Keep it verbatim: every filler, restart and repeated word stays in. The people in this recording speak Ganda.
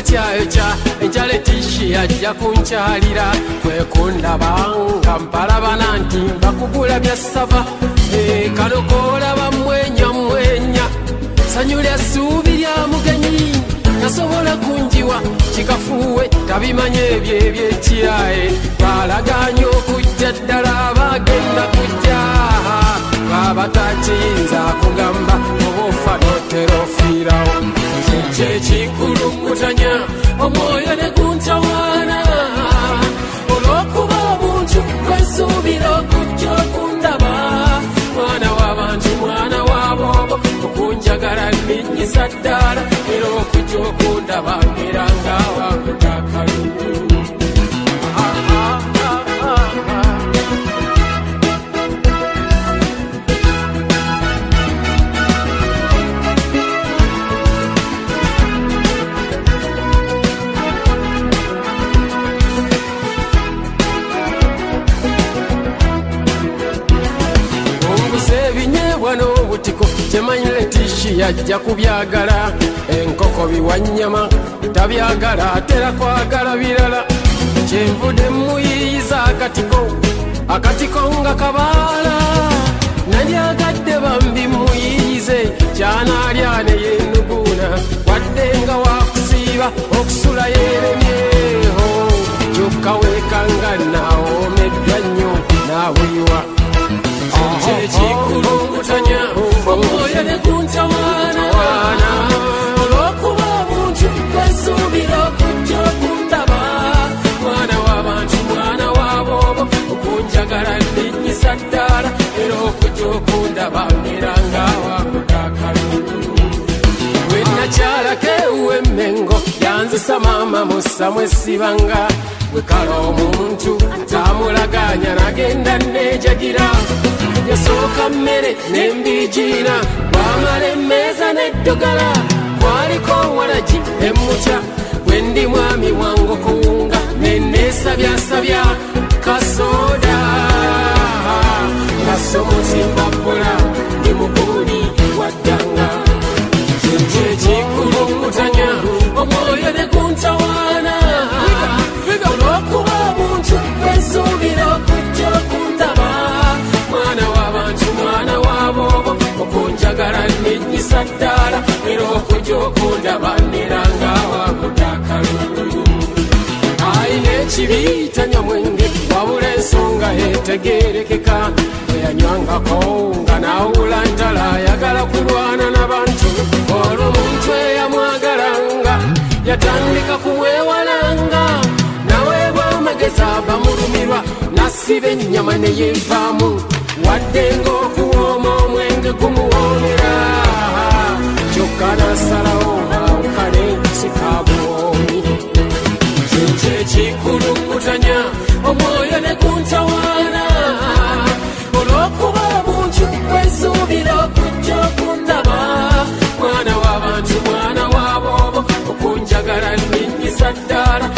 kyayokya enjala etishi ajja kunkyalira kwekundabanga mpalabana nti bakugula bya sava kano koolaba mwenya mwenya sanyu lya ssuubi lya mugenyi tasobola kunjiwa kikafuuwe tabimanye ebyo ebyekiraye balaganye okujja ddala abagenda kujja baba takiyinza kugamba obufa notera ofiirawo kyekikulungutanya omwoyo ne guntawaana olw'okuba obuntu kwesuubira okujja okundaba mwana w'abantu mwana w'aboobo okunjagala nninnyisa ddala era okujja okundaba era nga wakutakalulu kyemanyire tishi yajja kubyagala enkoko biwanyama tabyagala atera kwagala birala kyenvude muyiyiza akatiko akatiko nga kabaala nalyagadde bambi muyiyize kyanaalya ne yenuguna wadde nga wakusiiba okusula yeremyeho kyokka weekanga naawomeddwa nnyo naabuliwa kyekikulungutanya omwoyo ne guntawaana olw'okuba obuntu kwesuubira okujja okundaba mwana w'abantu mwana w'aboobo okunjagala nninnyisa ddala era okujja okundaba era nga wakutakalulu bwe nakyalako ewuwemmengo yanzisa maama musamu essibanga bwe kala omuntu tamulaganya nagenda neejagira yasooka mmere n'embijiina bwamala emmeeza n'eddugala kwaliko walagi emmutya bwe ndi mwami wange okuwunga nenneesabyasabya kasooda kasomutimbabbula ndi muguli waddanga kyekikulungutanya omwoyo ne guntawaana olw'okuba obuntu bwesuubira okujja okundaba mwana w'abantu mwana w'aboobo okunjagala nninnyisa ddala era okujja okundaba nera nga wakutakalulu ayina ekibi tanywa mwenge wabula ensonga etegeerekeka eyanywangako nga naawula ntala ayagala kulwana n'abantu olwo omuntu eyamwagalanga yatandika kumwewalanga naweebwa amagezi abamulumirwa nasiba ennyama neyeevaamu wadde ng'okuwooma omwenge gumuwoomera kyokka nasalawo awukane kikabwomi kyekikulungutanya omwoyo ne guntawaana olw'okuba obuntu bwesuubira okujja okundaba mwana w'abantu mwana w'aboobo okunjagala nninnyisa ddala